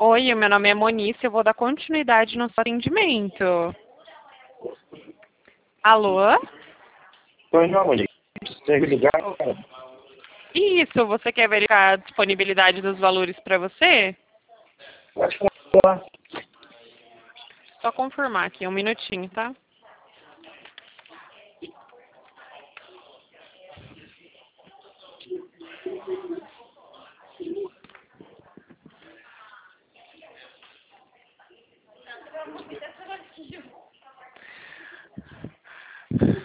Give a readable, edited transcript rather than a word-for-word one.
Oi, meu nome é Monice, eu vou dar continuidade no seu atendimento. Alô? Pois não, Monique. Tem que ligar, cara. Isso, você quer verificar a disponibilidade dos valores para você? Pode falar. Só confirmar aqui, um minutinho, tá?